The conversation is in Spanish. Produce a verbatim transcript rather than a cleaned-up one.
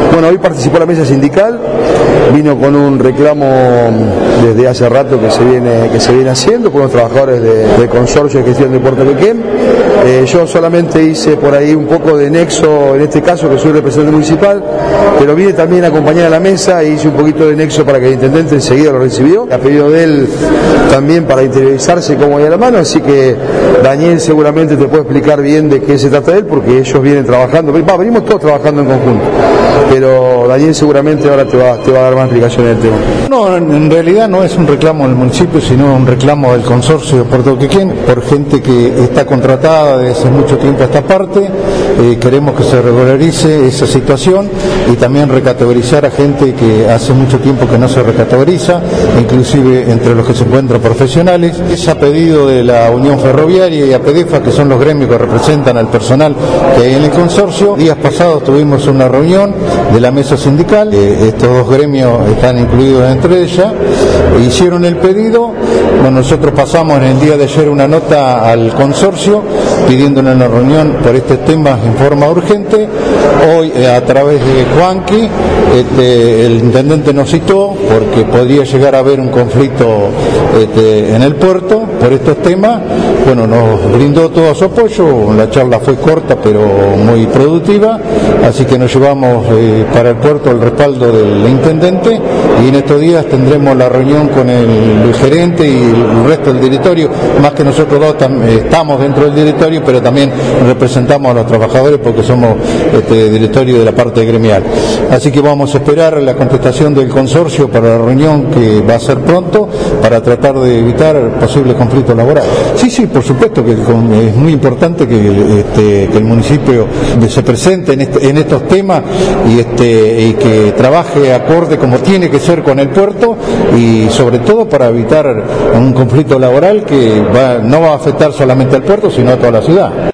Bueno, hoy participó la mesa sindical, vino con un reclamo desde hace rato que se viene, que se viene haciendo por los trabajadores de, de consorcio de gestión de Puerto Quequén. Eh, yo solamente hice por ahí un poco de nexo, en este caso que soy representante municipal, pero vine también a acompañar a la mesa e hice un poquito de nexo para que el intendente enseguida lo recibió. A pedido de él también para interiorizarse cómo hay a la mano, así que Daniel seguramente te puede explicar bien de qué se trata él, porque ellos vienen trabajando, va, venimos todos trabajando en conjunto, pero Daniel seguramente ahora te va, te va a dar más explicaciones del tema. No, en realidad no es un reclamo del municipio, sino un reclamo del consorcio de Puerto Quequén, por gente que está contratada desde hace mucho tiempo a esta parte. Eh, queremos que se regularice esa situación y también recategorizar a gente que hace mucho tiempo que no se recategoriza, inclusive entre los que se encuentran profesionales. Es a pedido de la Unión Ferroviaria y APEDEFA, que son los gremios que representan al personal que hay en el consorcio. Días pasados tuvimos una reunión de la mesa sindical, eh, estos dos gremios están incluidos entre ellas, e hicieron el pedido. Bueno, nosotros pasamos en el día de ayer una nota al consorcio pidiendo una reunión por estos temas en forma urgente. Hoy eh, a través de Juanqui, este, el intendente nos citó porque podría llegar a haber un conflicto este, en el puerto por estos temas. Bueno, nos brindó todo su apoyo, la charla fue corta pero muy productiva, así que nos llevamos eh, para el puerto el respaldo del intendente y en estos días tendremos la reunión con el, el gerente y el resto del directorio, más que nosotros dos tam, estamos dentro del directorio, pero también representamos a los trabajadores porque somos este, directorio de la parte gremial. Así que vamos a esperar la contestación del consorcio para la reunión que va a ser pronto para tratar de evitar posibles conflictos laborales. Sí, sí, por supuesto que es muy importante que, este, que el municipio se presente en, este, en estos temas y, este, y que trabaje acorde como tiene que ser con el puerto y sobre todo para evitar un conflicto laboral que va, no va a afectar solamente al puerto sino a toda la ciudad.